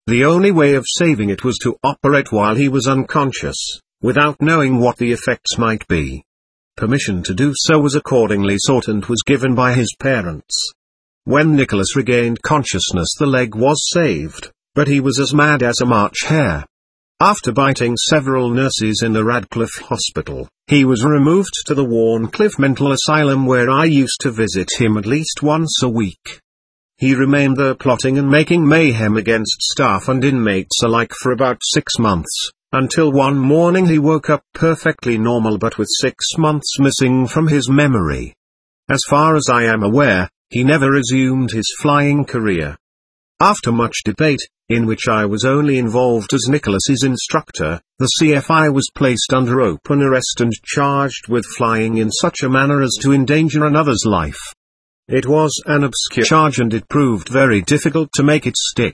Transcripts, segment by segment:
The only way of saving it was to operate while he was unconscious, without knowing what the effects might be. Permission to do so was accordingly sought and was given by his parents. When Nicholas regained consciousness, the leg was saved, but he was as mad as a March hare. After biting several nurses in the Radcliffe Hospital, he was removed to the Warncliffe Mental Asylum, where I used to visit him at least once a week. He remained there plotting and making mayhem against staff and inmates alike for about 6 months, until one morning he woke up perfectly normal but with 6 months missing from his memory. As far as I am aware, he never resumed his flying career. After much debate, in which I was only involved as Nicholas's instructor, the CFI was placed under open arrest and charged with flying in such a manner as to endanger another's life. It was an obscure charge and it proved very difficult to make it stick.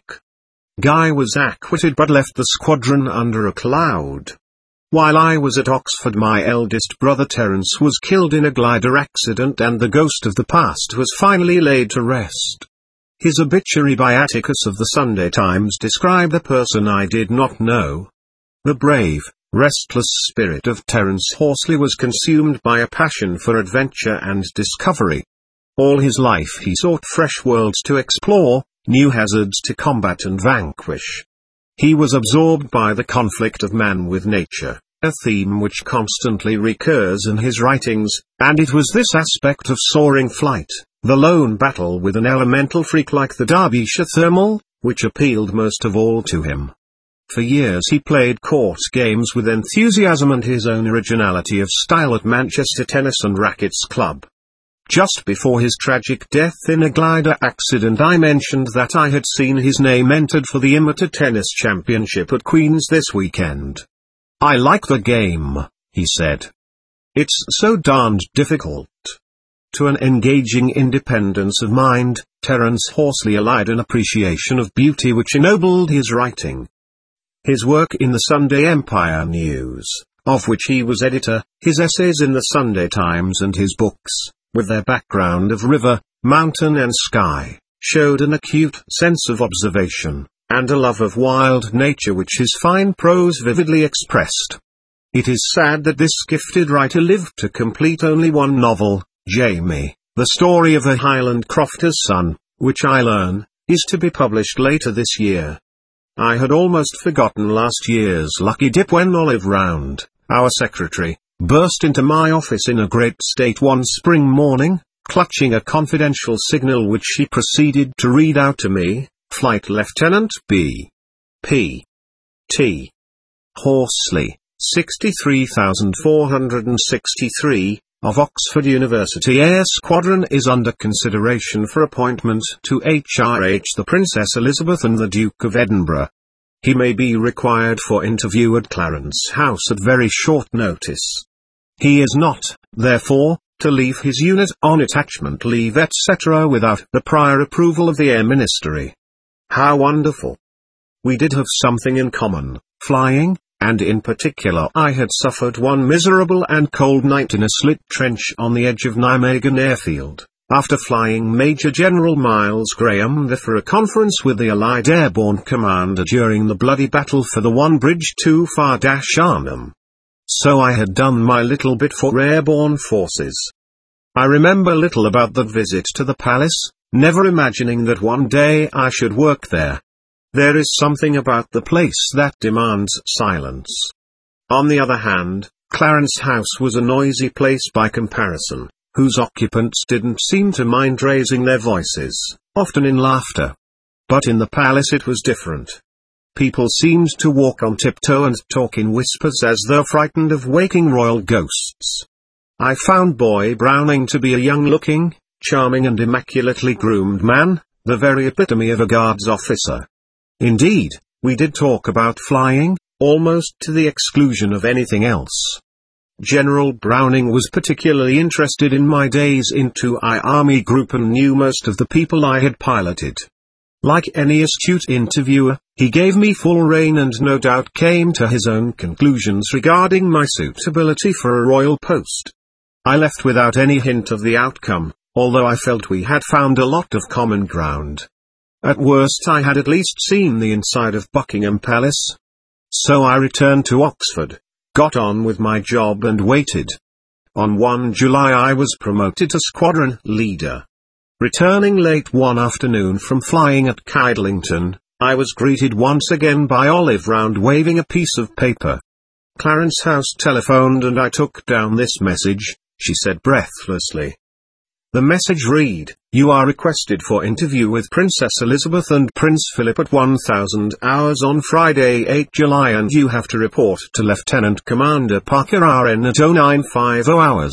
Guy was acquitted but left the squadron under a cloud. While I was at Oxford, my eldest brother Terence was killed in a glider accident and the ghost of the past was finally laid to rest. His obituary by Atticus of the Sunday Times described a person I did not know. The brave, restless spirit of Terence Horsley was consumed by a passion for adventure and discovery. All his life he sought fresh worlds to explore, new hazards to combat and vanquish. He was absorbed by the conflict of man with nature, a theme which constantly recurs in his writings, and it was this aspect of soaring flight, the lone battle with an elemental freak like the Derbyshire Thermal, which appealed most of all to him. For years he played court games with enthusiasm and his own originality of style at Manchester Tennis and Rackets Club. Just before his tragic death in a glider accident, I mentioned that I had seen his name entered for the Amateur Tennis Championship at Queen's this weekend. "I like the game," he said. "It's so darned difficult." To an engaging independence of mind, Terence Horsley allied an appreciation of beauty which ennobled his writing. His work in the Sunday Empire News, of which he was editor, his essays in the Sunday Times and his books, with their background of river, mountain and sky, showed an acute sense of observation, and a love of wild nature which his fine prose vividly expressed. It is sad that this gifted writer lived to complete only one novel, Jamie, the story of a Highland crofter's son, which I learn, is to be published later this year. I had almost forgotten last year's lucky dip when Olive Round, our secretary, burst into my office in a great state one spring morning, clutching a confidential signal which she proceeded to read out to me: Flight Lieutenant B. P. T. Horsley, 63,463, of Oxford University Air Squadron is under consideration for appointment to HRH the Princess Elizabeth and the Duke of Edinburgh. He may be required for interview at Clarence House at very short notice. He is not, therefore, to leave his unit on attachment leave etc. without the prior approval of the Air Ministry. How wonderful! We did have something in common, flying, and in particular I had suffered one miserable and cold night in a slit trench on the edge of Nijmegen Airfield, after flying Major General Miles Graham there for a conference with the Allied Airborne Commander during the bloody battle for the one bridge too far Arnhem. So I had done my little bit for airborne forces. I remember little about that visit to the palace, never imagining that one day I should work there. There is something about the place that demands silence. On the other hand, Clarence House was a noisy place by comparison, whose occupants didn't seem to mind raising their voices, often in laughter. But in the palace it was different. People seemed to walk on tiptoe and talk in whispers as though frightened of waking royal ghosts. I found Boy Browning to be a young-looking, charming and immaculately groomed man, the very epitome of a guards officer. Indeed, we did talk about flying, almost to the exclusion of anything else. General Browning was particularly interested in my days in 2I Army Group and knew most of the people I had piloted. Like any astute interviewer, he gave me full rein and no doubt came to his own conclusions regarding my suitability for a royal post. I left without any hint of the outcome, although I felt we had found a lot of common ground. At worst I had at least seen the inside of Buckingham Palace. So I returned to Oxford, got on with my job and waited. On 1 July I was promoted to squadron leader. Returning late one afternoon from flying at Kidlington, I was greeted once again by Olive Round waving a piece of paper. Clarence House telephoned and I took down this message, she said breathlessly. The message read, "You are requested for interview with Princess Elizabeth and Prince Philip at 1000 hours on Friday 8 July and you have to report to Lieutenant Commander Parker RN at 0950 hours."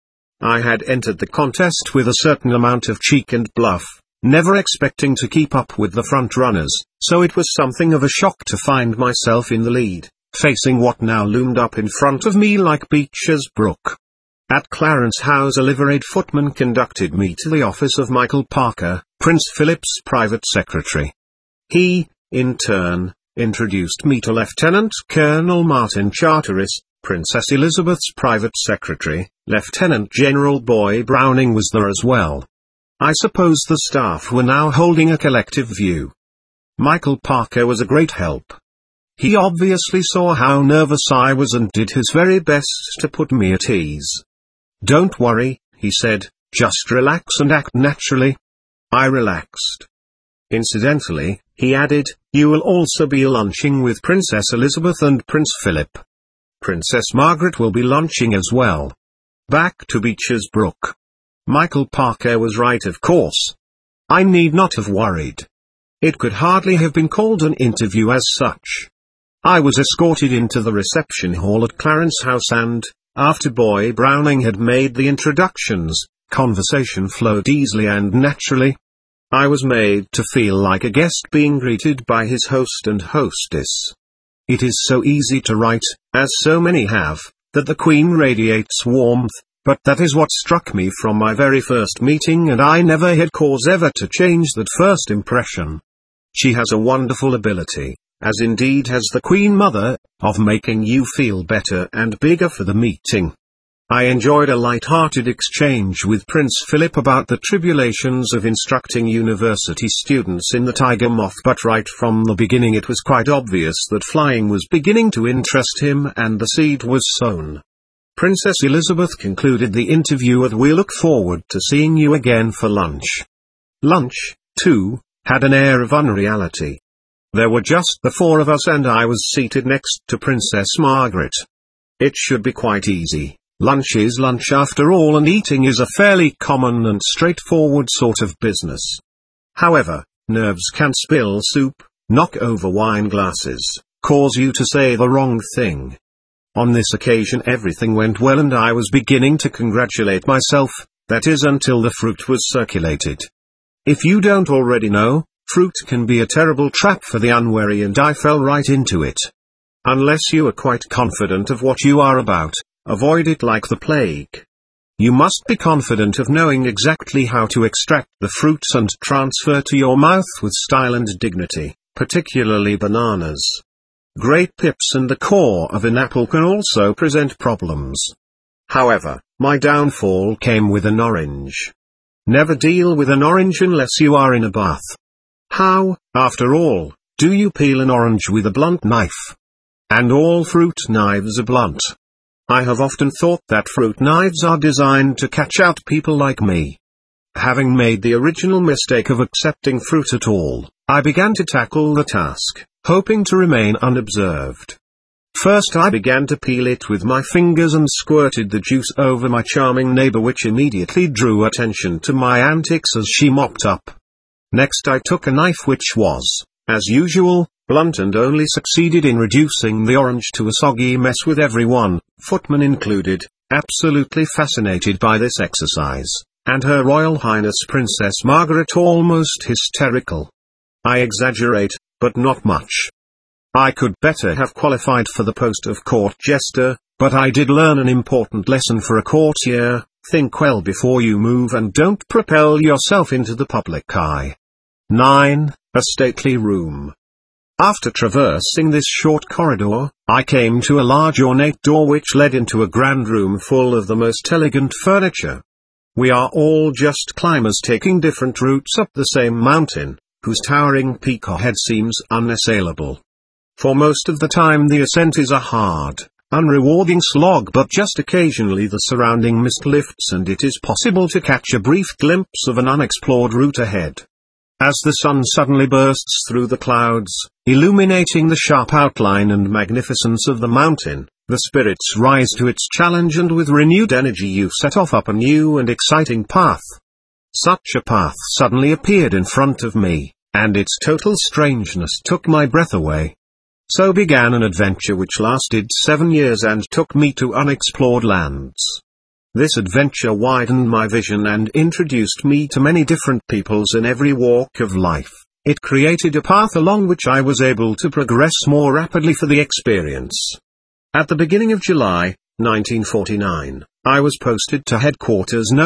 I had entered the contest with a certain amount of cheek and bluff, never expecting to keep up with the front runners, so it was something of a shock to find myself in the lead, facing what now loomed up in front of me like Beecher's Brook. At Clarence House a liveried footman conducted me to the office of Michael Parker, Prince Philip's private secretary. He, in turn, introduced me to Lieutenant Colonel Martin Charteris, Princess Elizabeth's private secretary. Lieutenant General Boy Browning was there as well. I suppose the staff were now holding a collective view. Michael Parker was a great help. He obviously saw how nervous I was and did his very best to put me at ease. "Don't worry," he said, "just relax and act naturally." I relaxed. Incidentally, he added, "You will also be lunching with Princess Elizabeth and Prince Philip. Princess Margaret will be lunching as well." Back to Beecher's Brook. Michael Parker was right, of course. I need not have worried. It could hardly have been called an interview as such. I was escorted into the reception hall at Clarence House and, after Boy Browning had made the introductions, conversation flowed easily and naturally. I was made to feel like a guest being greeted by his host and hostess. It is so easy to write, as so many have, that the Queen radiates warmth, but that is what struck me from my very first meeting and I never had cause ever to change that first impression. She has a wonderful ability, as indeed has the Queen Mother, of making you feel better and bigger for the meeting. I enjoyed a light-hearted exchange with Prince Philip about the tribulations of instructing university students in the Tiger Moth, but right from the beginning it was quite obvious that flying was beginning to interest him and the seed was sown. Princess Elizabeth concluded the interview with, "We look forward to seeing you again for lunch." Lunch, too, had an air of unreality. There were just the four of us and I was seated next to Princess Margaret. It should be quite easy. Lunch is lunch after all, and eating is a fairly common and straightforward sort of business. However, nerves can spill soup, knock over wine glasses, cause you to say the wrong thing. On this occasion everything went well and I was beginning to congratulate myself, that is until the fruit was circulated. If you don't already know, fruit can be a terrible trap for the unwary and I fell right into it. Unless you are quite confident of what you are about, avoid it like the plague. You must be confident of knowing exactly how to extract the fruits and transfer to your mouth with style and dignity, particularly bananas. Great pips and the core of an apple can also present problems. However, my downfall came with an orange. Never deal with an orange unless you are in a bath. How, after all, do you peel an orange with a blunt knife? And all fruit knives are blunt. I have often thought that fruit knives are designed to catch out people like me. Having made the original mistake of accepting fruit at all, I began to tackle the task, hoping to remain unobserved. First I began to peel it with my fingers and squirted the juice over my charming neighbor, which immediately drew attention to my antics as she mopped up. Next I took a knife which was, as usual, blunt and only succeeded in reducing the orange to a soggy mess, with everyone, footman included, absolutely fascinated by this exercise, and Her Royal Highness Princess Margaret almost hysterical. I exaggerate, but not much. I could better have qualified for the post of court jester, but I did learn an important lesson for a courtier: think well before you move and don't propel yourself into the public eye. 9. A stately room. After traversing this short corridor, I came to a large ornate door which led into a grand room full of the most elegant furniture. We are all just climbers taking different routes up the same mountain, whose towering peak ahead seems unassailable. For most of the time the ascent is a hard, unrewarding slog, but just occasionally the surrounding mist lifts and it is possible to catch a brief glimpse of an unexplored route ahead. As the sun suddenly bursts through the clouds, illuminating the sharp outline and magnificence of the mountain, the spirits rise to its challenge and with renewed energy you set off up a new and exciting path. Such a path suddenly appeared in front of me, and its total strangeness took my breath away. So began an adventure which lasted 7 years and took me to unexplored lands. This adventure widened my vision and introduced me to many different peoples in every walk of life. It created a path along which I was able to progress more rapidly for the experience. At the beginning of July, 1949, I was posted to Headquarters No.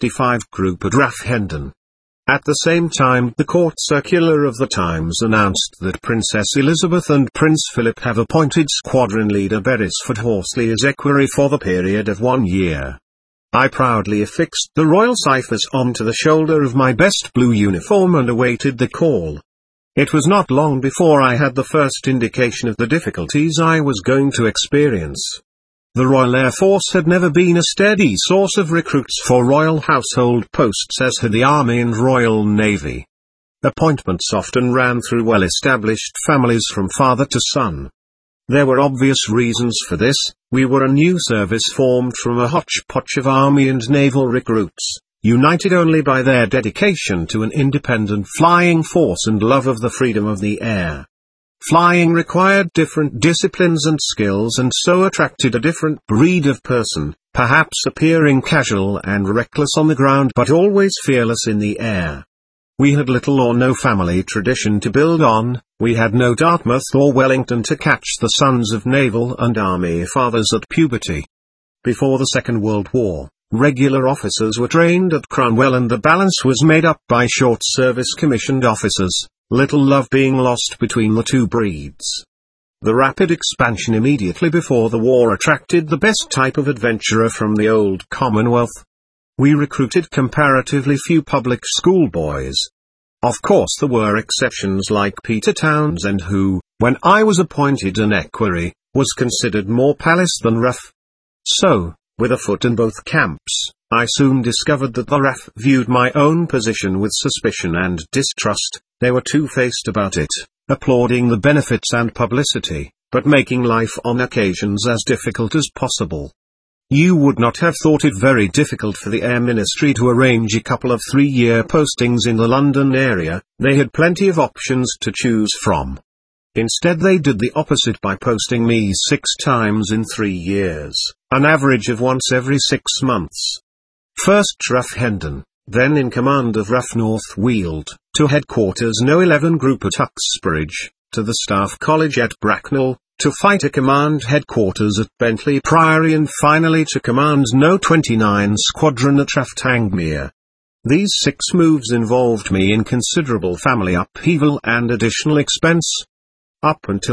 65 Group at RAF Hendon. At the same time, the court circular of the Times announced that Princess Elizabeth and Prince Philip have appointed Squadron Leader Beresford Horsley as equerry for the period of 1 year. I proudly affixed the royal ciphers onto the shoulder of my best blue uniform and awaited the call. It was not long before I had the first indication of the difficulties I was going to experience. The Royal Air Force had never been a steady source of recruits for royal household posts as had the Army and Royal Navy. Appointments often ran through well-established families from father to son. There were obvious reasons for this. We were a new service formed from a hodgepodge of Army and Naval recruits, united only by their dedication to an independent flying force and love of the freedom of the air. Flying required different disciplines and skills and so attracted a different breed of person, perhaps appearing casual and reckless on the ground but always fearless in the air. We had little or no family tradition to build on, we had no Dartmouth or Wellington to catch the sons of naval and army fathers at puberty. Before the Second World War, regular officers were trained at Cranwell and the balance was made up by short-service commissioned officers, little love being lost between the two breeds. The rapid expansion immediately before the war attracted the best type of adventurer from the old Commonwealth. We recruited comparatively few public school boys. Of course there were exceptions like Peter Townsend who, when I was appointed an equerry, was considered more palace than rough. So, with a foot in both camps, I soon discovered that the RAF viewed my own position with suspicion and distrust. They were two-faced about it, applauding the benefits and publicity, but making life on occasions as difficult as possible. You would not have thought it very difficult for the Air Ministry to arrange a couple of 3-year postings in the London area. They had plenty of options to choose from. Instead they did the opposite by posting me 6 times in 3 years, an average of once every 6 months. First RAF Hendon, then in command of RAF North Weald, to Headquarters No. 11 Group at Uxbridge, to the Staff College at Bracknell, to Fighter Command Headquarters at Bentley Priory and finally to Command No. 29 Squadron at Trafalgar. These 6 moves involved me in considerable family upheaval and additional expense. Up until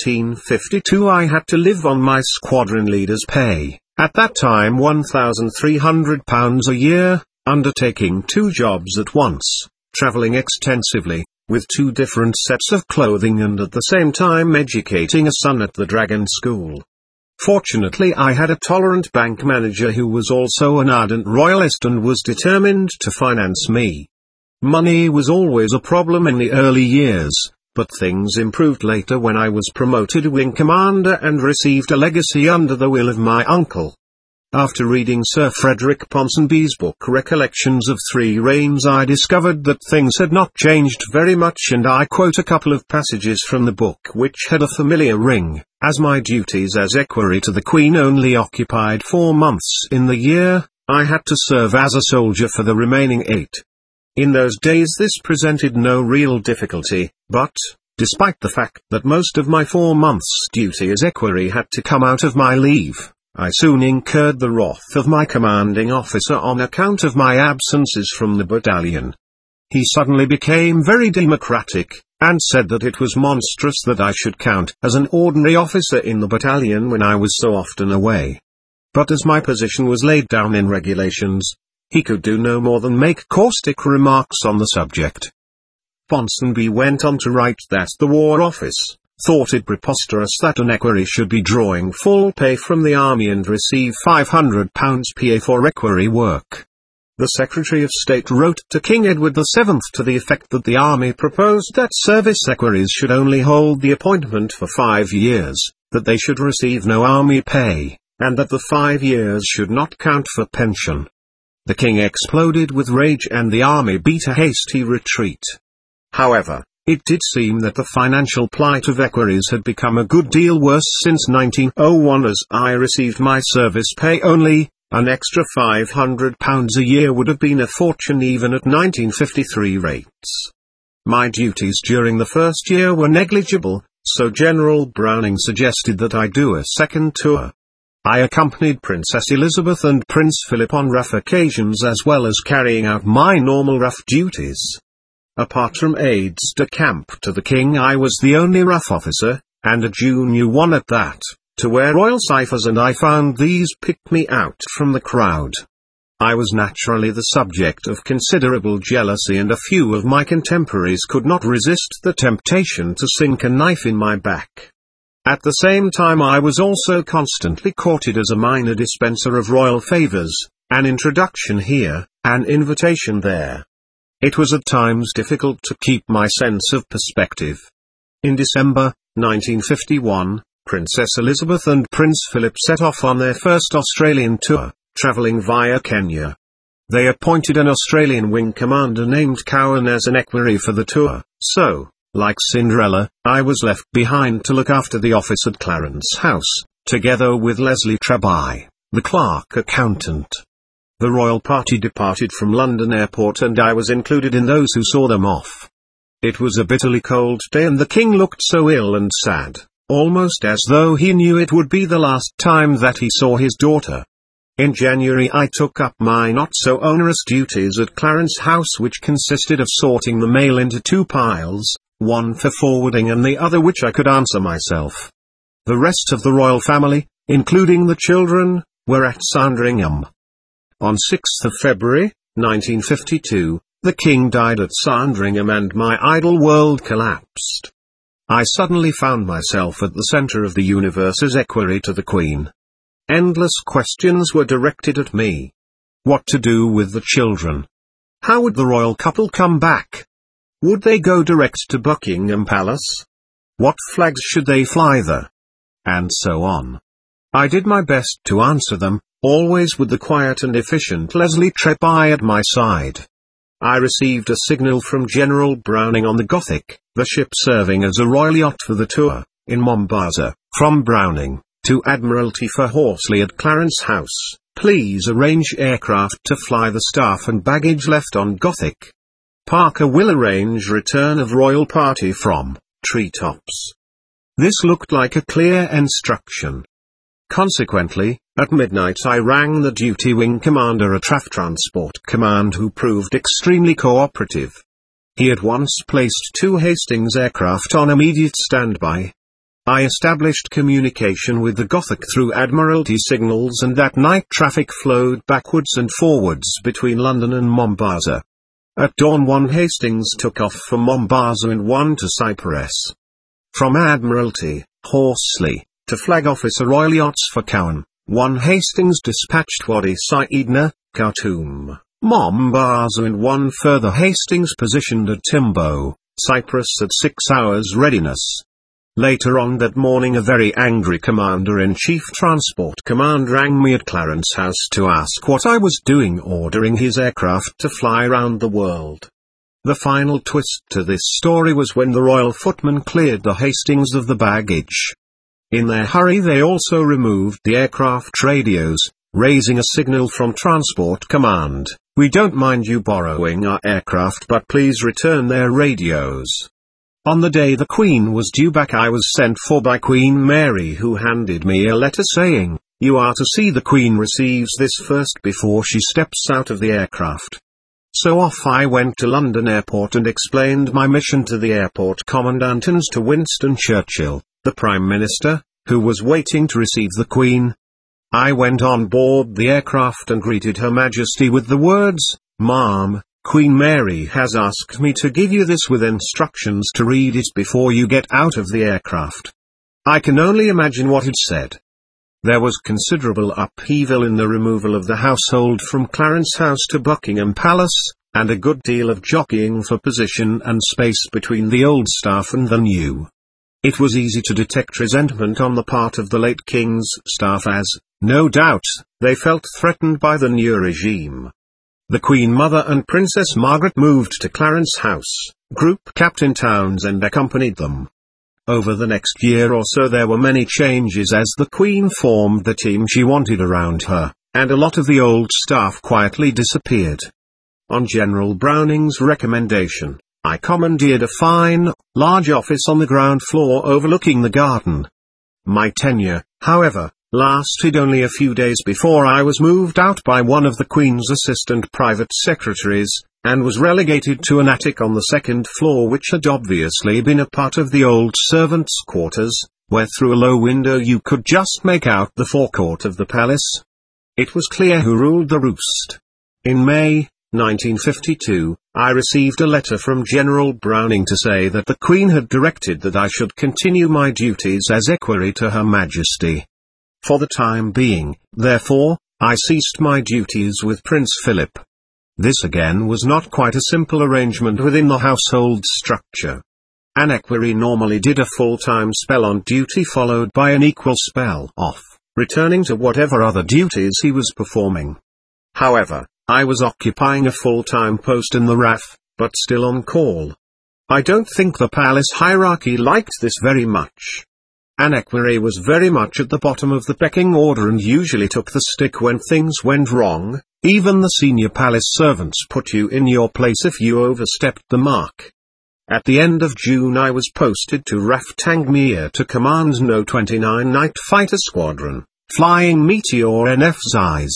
1952 I had to live on my squadron leader's pay, at that time £1,300 a year, undertaking 2 jobs at once, travelling extensively, with 2 different sets of clothing and at the same time educating a son at the Dragon School. Fortunately I had a tolerant bank manager who was also an ardent royalist and was determined to finance me. Money was always a problem in the early years, but things improved later when I was promoted wing commander and received a legacy under the will of my uncle. After reading Sir Frederick Ponsonby's book Recollections of 3 Reigns I discovered that things had not changed very much and I quote a couple of passages from the book which had a familiar ring, as my duties as equerry to the Queen only occupied 4 months in the year, I had to serve as a soldier for the remaining 8. In those days this presented no real difficulty, but, despite the fact that most of my 4 months' duty as equerry had to come out of my leave, I soon incurred the wrath of my commanding officer on account of my absences from the battalion. He suddenly became very democratic, and said that it was monstrous that I should count as an ordinary officer in the battalion when I was so often away. But as my position was laid down in regulations, he could do no more than make caustic remarks on the subject. Ponsonby went on to write that the War Office thought it preposterous that an equerry should be drawing full pay from the army and receive £500 PA for equerry work. The Secretary of State wrote to King Edward VII to the effect that the army proposed that service equerries should only hold the appointment for 5 years, that they should receive no army pay, and that the 5 years should not count for pension. The king exploded with rage and the army beat a hasty retreat. However, it did seem that the financial plight of equerries had become a good deal worse since 1901, as I received my service pay only. An extra £500 a year would have been a fortune even at 1953 rates. My duties during the first year were negligible, so General Browning suggested that I do a second tour. I accompanied Princess Elizabeth and Prince Philip on rough occasions as well as carrying out my normal rough duties. Apart from aides de camp to the king, I was the only rough officer, and a junior one at that, to wear royal ciphers, and I found these picked me out from the crowd. I was naturally the subject of considerable jealousy, and a few of my contemporaries could not resist the temptation to sink a knife in my back. At the same time I was also constantly courted as a minor dispenser of royal favours, an introduction here, an invitation there. It was at times difficult to keep my sense of perspective. In December, 1951, Princess Elizabeth and Prince Philip set off on their first Australian tour, travelling via Kenya. They appointed an Australian wing commander named Cowan as an equerry for the tour, so, like Cinderella, I was left behind to look after the office at Clarence House, together with Leslie Treby, the clerk accountant. The royal party departed from London Airport and I was included in those who saw them off. It was a bitterly cold day and the king looked so ill and sad, almost as though he knew it would be the last time that he saw his daughter. In January I took up my not-so-onerous duties at Clarence House, which consisted of sorting the mail into 2 piles, one for forwarding and the other which I could answer myself. The rest of the royal family, including the children, were at Sandringham. On 6th of February, 1952, the king died at Sandringham and my idle world collapsed. I suddenly found myself at the centre of the universe as equerry to the Queen. Endless questions were directed at me. What to do with the children? How would the royal couple come back? Would they go direct to Buckingham Palace? What flags should they fly there? And so on. I did my best to answer them, always with the quiet and efficient Leslie Treby at my side. I received a signal from General Browning on the Gothic, the ship serving as a royal yacht for the tour, in Mombasa, from Browning, to Admiralty for Horsley at Clarence House, please arrange aircraft to fly the staff and baggage left on Gothic. Parker will arrange return of royal party from Treetops. This looked like a clear instruction. Consequently, at midnight I rang the duty wing commander at RAF Transport Command, who proved extremely cooperative. He at once placed 2 Hastings aircraft on immediate standby. I established communication with the Gothic through Admiralty signals, and that night traffic flowed backwards and forwards between London and Mombasa. At dawn 1 Hastings took off for Mombasa and 1 to Cyprus. From Admiralty, Horsley, to Flag Officer Royal Yachts for Cowan, 1 Hastings dispatched Wadi Saidna, Khartoum, Mombasa, and 1 further Hastings positioned at Timbo, Cyprus at 6 hours readiness. Later on that morning a very angry Commander-in-Chief Transport Command rang me at Clarence House to ask what I was doing ordering his aircraft to fly round the world. The final twist to this story was when the Royal Footmen cleared the Hastings of the baggage. In their hurry they also removed the aircraft radios, raising a signal from Transport Command, "We don't mind you borrowing our aircraft, but please return their radios." On the day the Queen was due back I was sent for by Queen Mary, who handed me a letter saying, "You are to see the Queen receives this first before she steps out of the aircraft." So off I went to London Airport and explained my mission to the airport commandant and to Winston Churchill, the Prime Minister, who was waiting to receive the Queen. I went on board the aircraft and greeted Her Majesty with the words, "Ma'am, Queen Mary has asked me to give you this with instructions to read it before you get out of the aircraft. I can only imagine what it said. There was considerable upheaval in the removal of the household from Clarence House to Buckingham Palace, and a good deal of jockeying for position and space between the old staff and the new. It was easy to detect resentment on the part of the late King's staff as, no doubt, they felt threatened by the new regime. The Queen Mother and Princess Margaret moved to Clarence House. Group Captain Townsend accompanied them. Over the next year or so there were many changes as the Queen formed the team she wanted around her, and a lot of the old staff quietly disappeared. On General Browning's recommendation, I commandeered a fine, large office on the ground floor overlooking the garden. My tenure, however, lasted only a few days before I was moved out by one of the Queen's assistant private secretaries, and was relegated to an attic on the second floor which had obviously been a part of the old servants' quarters, where through a low window you could just make out the forecourt of the palace. It was clear who ruled the roost. In May 1952, I received a letter from General Browning to say that the Queen had directed that I should continue my duties as equerry to Her Majesty. For the time being, therefore, I ceased my duties with Prince Philip. This again was not quite a simple arrangement within the household structure. An equerry normally did a full-time spell on duty followed by an equal spell off, returning to whatever other duties he was performing. However, I was occupying a full-time post in the RAF, but still on call. I don't think the palace hierarchy liked this very much. An equerry was very much at the bottom of the pecking order and usually took the stick when things went wrong. Even the senior palace servants put you in your place if you overstepped the mark. At the end of June I was posted to RAF Tangmere to command No. 29 Night Fighter Squadron, flying Meteor NF Zeiss.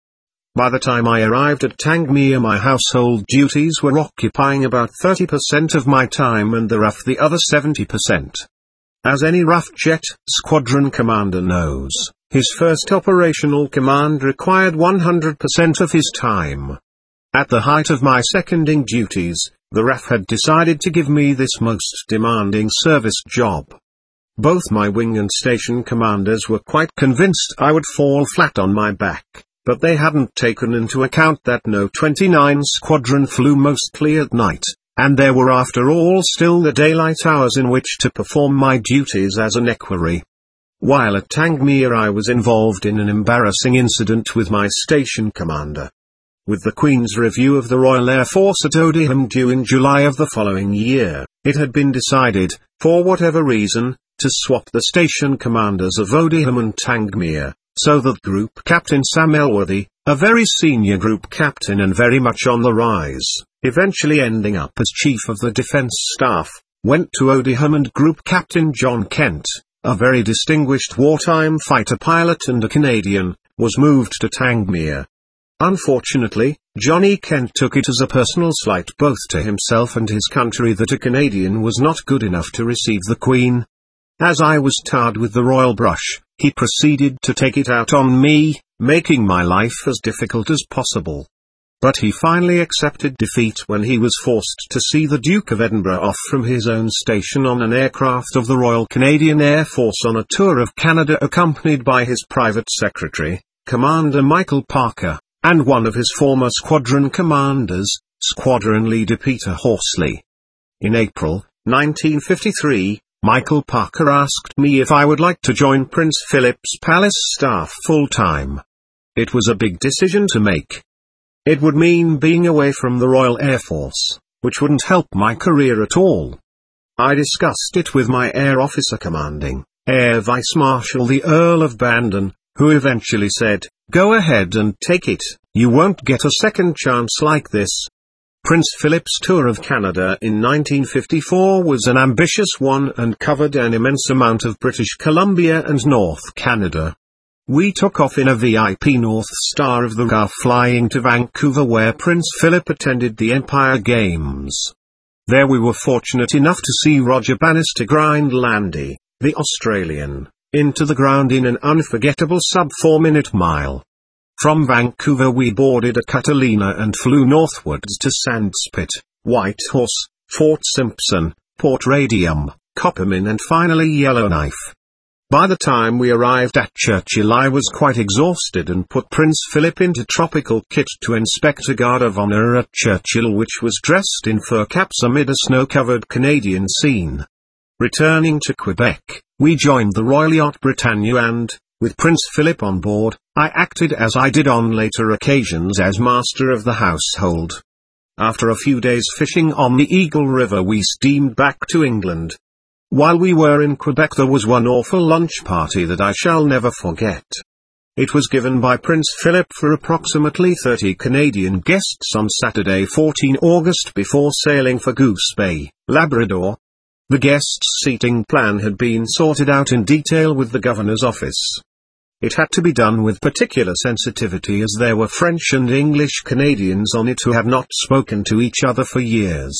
By the time I arrived at Tangmere my household duties were occupying about 30% of my time and the RAF the other 70%. As any RAF jet squadron commander knows, his first operational command required 100% of his time. At the height of my seconding duties, the RAF had decided to give me this most demanding service job. Both my wing and station commanders were quite convinced I would fall flat on my back, but they hadn't taken into account that No. 29 Squadron flew mostly at night, and there were after all still the daylight hours in which to perform my duties as an equerry. While at Tangmere I was involved in an embarrassing incident with my station commander. With the Queen's review of the Royal Air Force at Odiham due in July of the following year, it had been decided, for whatever reason, to swap the station commanders of Odiham and Tangmere, so that Group Captain Sam Elworthy, a very senior group captain and very much on the rise, eventually ending up as Chief of the Defence Staff, went to Odiham, and Group Captain John Kent, a very distinguished wartime fighter pilot and a Canadian, was moved to Tangmere. Unfortunately, Johnny Kent took it as a personal slight both to himself and his country that a Canadian was not good enough to receive the Queen. As I was tarred with the royal brush, he proceeded to take it out on me, making my life as difficult as possible. But he finally accepted defeat when he was forced to see the Duke of Edinburgh off from his own station on an aircraft of the Royal Canadian Air Force on a tour of Canada accompanied by his private secretary, Commander Michael Parker, and one of his former squadron commanders, Squadron Leader Peter Horsley. In April 1953, Michael Parker asked me if I would like to join Prince Philip's palace staff full-time. It was a big decision to make. It would mean being away from the Royal Air Force, which wouldn't help my career at all. I discussed it with my Air Officer Commanding, Air Vice Marshal the Earl of Bandon, who eventually said, "Go ahead and take it, you won't get a second chance like this." Prince Philip's tour of Canada in 1954 was an ambitious one and covered an immense amount of British Columbia and North Canada. We took off in a VIP North Star of the RAF flying to Vancouver where Prince Philip attended the Empire Games. There we were fortunate enough to see Roger Bannister grind Landy, the Australian, into the ground in an unforgettable sub-4-minute mile. From Vancouver we boarded a Catalina and flew northwards to Sandspit, Whitehorse, Fort Simpson, Port Radium, Coppermine and finally Yellowknife. By the time we arrived at Churchill I was quite exhausted and put Prince Philip into tropical kit to inspect a guard of honor at Churchill which was dressed in fur caps amid a snow-covered Canadian scene. Returning to Quebec, we joined the Royal Yacht Britannia and, with Prince Philip on board, I acted as I did on later occasions as master of the household. After a few days fishing on the Eagle River we steamed back to England. While we were in Quebec there was one awful lunch party that I shall never forget. It was given by Prince Philip for approximately 30 Canadian guests on Saturday 14 August before sailing for Goose Bay, Labrador. The guests' seating plan had been sorted out in detail with the governor's office. It had to be done with particular sensitivity as there were French and English Canadians on it who had not spoken to each other for years.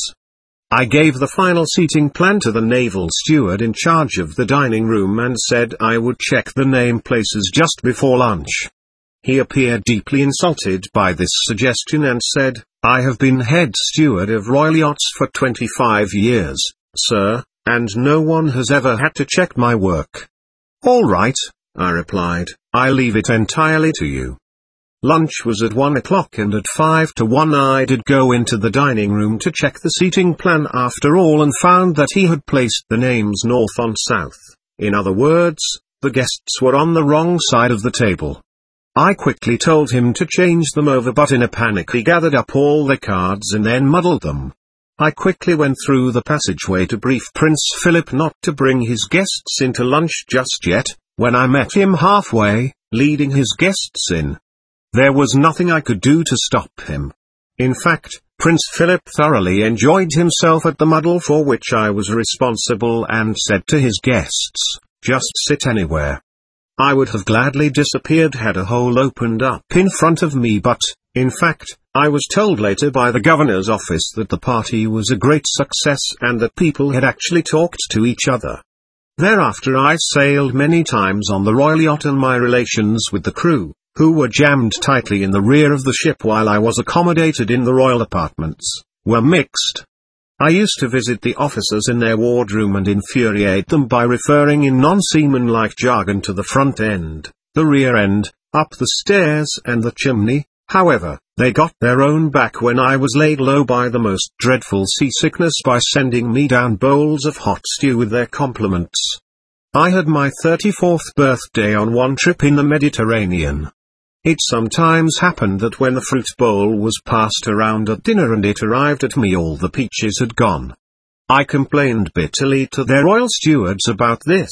I gave the final seating plan to the naval steward in charge of the dining room and said I would check the name places just before lunch. He appeared deeply insulted by this suggestion and said, "I have been head steward of Royal Yachts for 25 years, sir, and no one has ever had to check my work." "All right," I replied, "I leave it entirely to you." Lunch was at 1 o'clock and at 5 to 1 I did go into the dining room to check the seating plan after all and found that he had placed the names north on south. In other words, the guests were on the wrong side of the table. I quickly told him to change them over but in a panic he gathered up all the cards and then muddled them. I quickly went through the passageway to brief Prince Philip not to bring his guests into lunch just yet, when I met him halfway, leading his guests in. There was nothing I could do to stop him. In fact, Prince Philip thoroughly enjoyed himself at the muddle for which I was responsible and said to his guests, "Just sit anywhere." I would have gladly disappeared had a hole opened up in front of me but, in fact, I was told later by the governor's office that the party was a great success and that people had actually talked to each other. Thereafter I sailed many times on the Royal Yacht and my relations with the crew, who were jammed tightly in the rear of the ship while I was accommodated in the royal apartments, were mixed. I used to visit the officers in their wardroom and infuriate them by referring in non-seaman-like jargon to the front end, the rear end, up the stairs and the chimney. However, they got their own back when I was laid low by the most dreadful seasickness by sending me down bowls of hot stew with their compliments. I had my 34th birthday on one trip in the Mediterranean. It sometimes happened that when the fruit bowl was passed around at dinner and it arrived at me all the peaches had gone. I complained bitterly to their royal stewards about this.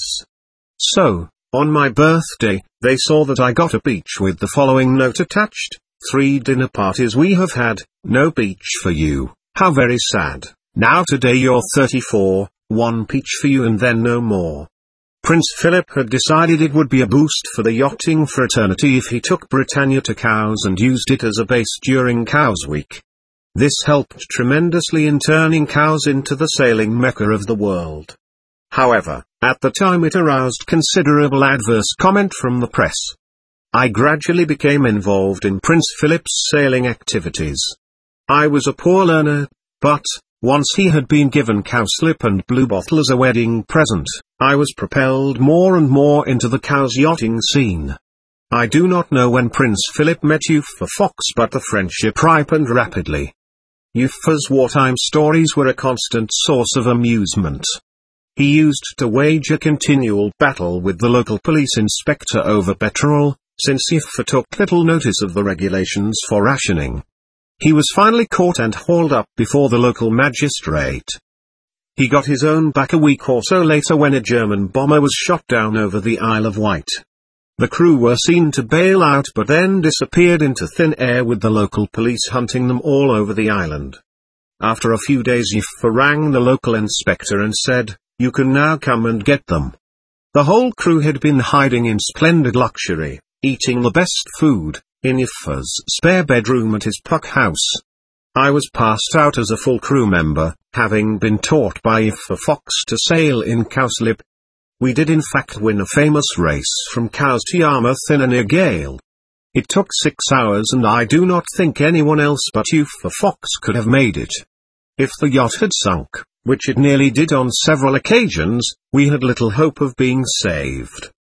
So, on my birthday, they saw that I got a peach with the following note attached: 3 dinner parties we have had, no peach for you, how very sad. Now today you're 34, 1 peach for you and then no more. Prince Philip had decided it would be a boost for the yachting fraternity if he took Britannia to Cowes and used it as a base during Cowes Week. This helped tremendously in turning Cowes into the sailing mecca of the world. However, at the time it aroused considerable adverse comment from the press. I gradually became involved in Prince Philip's sailing activities. I was a poor learner, but, once he had been given cowslip and blue bottle as a wedding present, I was propelled more and more into the Cowes yachting scene. I do not know when Prince Philip met Eupha Fox but the friendship ripened rapidly. Eupha's wartime stories were a constant source of amusement. He used to wage a continual battle with the local police inspector over petrol, since Eupha took little notice of the regulations for rationing. He was finally caught and hauled up before the local magistrate. He got his own back a week or so later when a German bomber was shot down over the Isle of Wight. The crew were seen to bail out but then disappeared into thin air with the local police hunting them all over the island. After a few days Eupha rang the local inspector and said, "You can now come and get them." The whole crew had been hiding in splendid luxury, eating the best food, in Eupha's spare bedroom at his Puck House. I was passed out as a full crew member, having been taught by Eupha Fox to sail in cowslip. We did in fact win a famous race from Cowes to Yarmouth in a near gale. It took 6 hours and I do not think anyone else but Uffa Fox could have made it. If the yacht had sunk, which it nearly did on several occasions, we had little hope of being saved.